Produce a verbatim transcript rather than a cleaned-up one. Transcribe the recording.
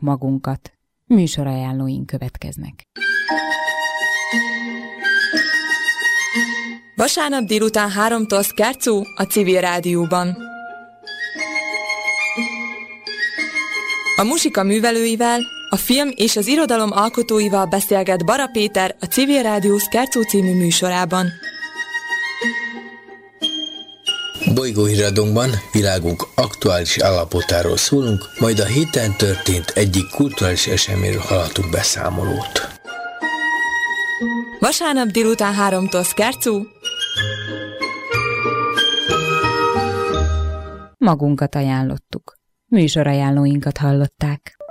magunkat. Műsorajánlóink következnek. Vasárnap délután háromtól Skercó a Civil Rádióban. A muzsika művelőivel, a film és az irodalom alkotóival beszélget Bara Péter a Civil Rádió Skercó című műsorában. Bolygóhíradónkban világunk aktuális állapotáról szólunk, majd a héten történt egyik kulturális eseményről hallhatunk beszámolót. Vasárnap délután háromtól Skercó. Magunkat ajánlottuk. Műsorajánlóinkat hallották.